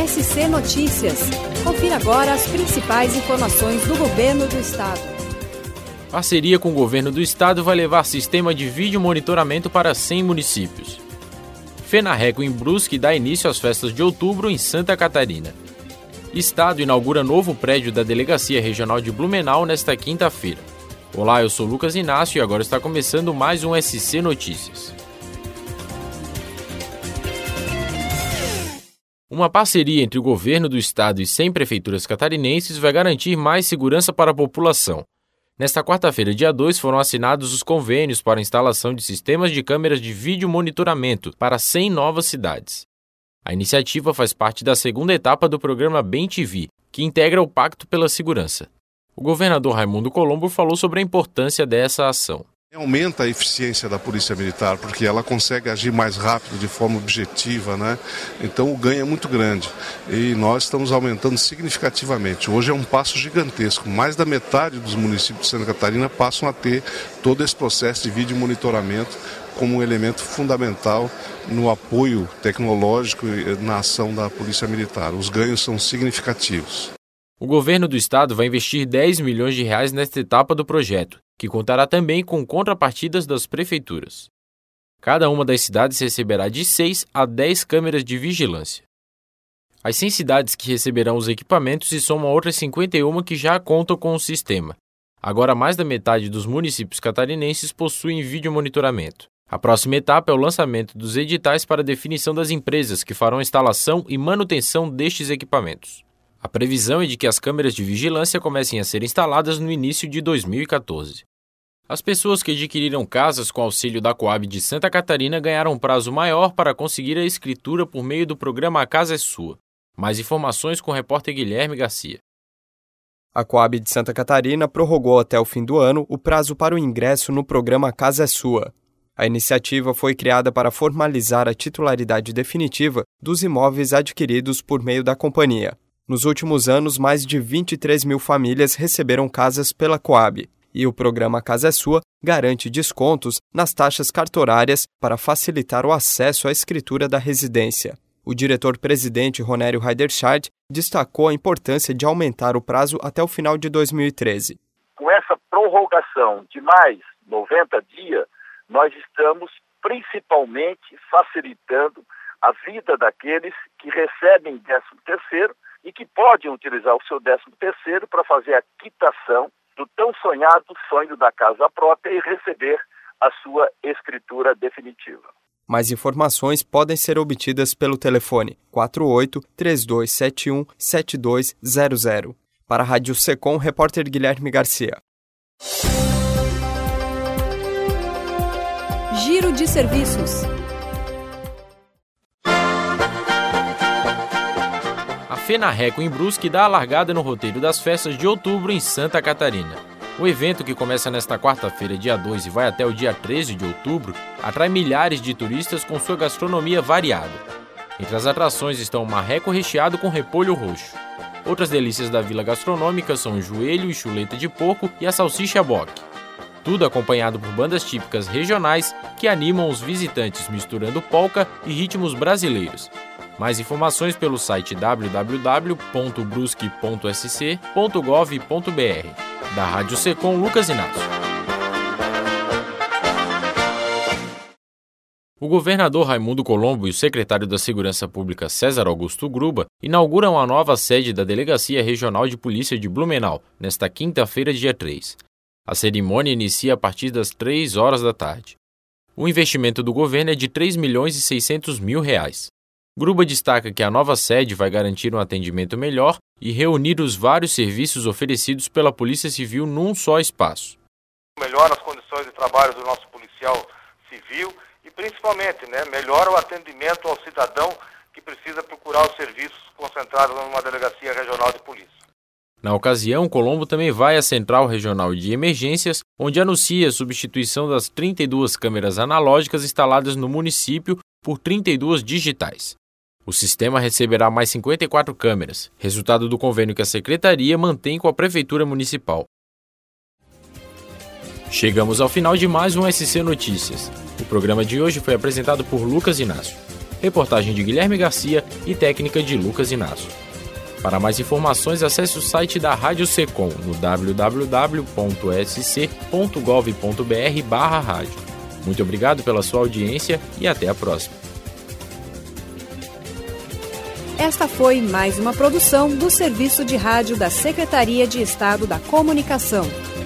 SC Notícias. Confira agora as principais informações do Governo do Estado. Parceria com o Governo do Estado vai levar sistema de vídeo monitoramento para 100 municípios. FENARRECO em Brusque dá início às festas de outubro em Santa Catarina. Estado inaugura novo prédio da Delegacia Regional de Blumenau nesta quinta-feira. Olá, eu sou Lucas Inácio e agora está começando mais um SC Notícias. Uma parceria entre o Governo do Estado e 100 prefeituras catarinenses vai garantir mais segurança para a população. Nesta quarta-feira, dia 2, foram assinados os convênios para a instalação de sistemas de câmeras de vídeo monitoramento para 100 novas cidades. A iniciativa faz parte da segunda etapa do programa BEM-TV, que integra o Pacto pela Segurança. O governador Raimundo Colombo falou sobre a importância dessa ação. Aumenta a eficiência da Polícia Militar, porque ela consegue agir mais rápido, de forma objetiva, né? Então o ganho é muito grande e nós estamos aumentando significativamente. Hoje é um passo gigantesco, mais da metade dos municípios de Santa Catarina passam a ter todo esse processo de vídeo monitoramento como um elemento fundamental no apoio tecnológico na ação da Polícia Militar. Os ganhos são significativos. O governo do estado vai investir R$10 milhões nesta etapa do projeto, que contará também com contrapartidas das prefeituras. Cada uma das cidades receberá de 6 a 10 câmeras de vigilância. As 100 cidades que receberão os equipamentos se somam a outras 51 que já contam com o sistema. Agora, mais da metade dos municípios catarinenses possuem vídeo monitoramento. A próxima etapa é o lançamento dos editais para definição das empresas que farão a instalação e manutenção destes equipamentos. A previsão é de que as câmeras de vigilância comecem a ser instaladas no início de 2014. As pessoas que adquiriram casas com auxílio da Coab de Santa Catarina ganharam um prazo maior para conseguir a escritura por meio do programa A Casa é Sua. Mais informações com o repórter Guilherme Garcia. A Coab de Santa Catarina prorrogou até o fim do ano o prazo para o ingresso no programa A Casa é Sua. A iniciativa foi criada para formalizar a titularidade definitiva dos imóveis adquiridos por meio da companhia. Nos últimos anos, mais de 23 mil famílias receberam casas pela Coab, e o programa Casa é Sua garante descontos nas taxas cartorárias para facilitar o acesso à escritura da residência. O diretor-presidente Ronério Heiderscheid destacou a importância de aumentar o prazo até o final de 2013. Com essa prorrogação de mais 90 dias, nós estamos principalmente facilitando a vida daqueles que recebem 13º e que podem utilizar o seu 13º para fazer a quitação do tão sonhado sonho da casa própria e receber a sua escritura definitiva. Mais informações podem ser obtidas pelo telefone 48-3271-7200. Para a Rádio Secom, repórter Guilherme Garcia. Giro de serviços. A FENARRECO em Brusque dá a largada no roteiro das festas de outubro em Santa Catarina. O evento, que começa nesta quarta-feira, dia 2, e vai até o dia 13 de outubro, atrai milhares de turistas com sua gastronomia variada. Entre as atrações estão o marreco recheado com repolho roxo. Outras delícias da vila gastronômica são o joelho e chuleta de porco e a salsicha bock. Tudo acompanhado por bandas típicas regionais que animam os visitantes misturando polca e ritmos brasileiros. Mais informações pelo site www.brusque.sc.gov.br. Da Rádio Secom, Lucas Inácio. O governador Raimundo Colombo e o secretário da Segurança Pública César Augusto Gruba inauguram a nova sede da Delegacia Regional de Polícia de Blumenau, nesta quinta-feira, dia 3. A cerimônia inicia a partir das 3 horas da tarde. O investimento do governo é de R$3.600.000. Gruba destaca que a nova sede vai garantir um atendimento melhor e reunir os vários serviços oferecidos pela Polícia Civil num só espaço. Melhora as condições de trabalho do nosso policial civil e, principalmente, melhora o atendimento ao cidadão que precisa procurar os serviços concentrados numa delegacia regional de polícia. Na ocasião, Colombo também vai à Central Regional de Emergências, onde anuncia a substituição das 32 câmeras analógicas instaladas no município por 32 digitais. O sistema receberá mais 54 câmeras, resultado do convênio que a Secretaria mantém com a Prefeitura Municipal. Chegamos ao final de mais um SC Notícias. O programa de hoje foi apresentado por Lucas Inácio. reportagem de Guilherme Garcia e técnica de Lucas Inácio. Para mais informações, acesse o site da Rádio Secom no www.sc.gov.br/rádio. Muito obrigado pela sua audiência e até a próxima. Esta foi mais uma produção do Serviço de Rádio da Secretaria de Estado da Comunicação.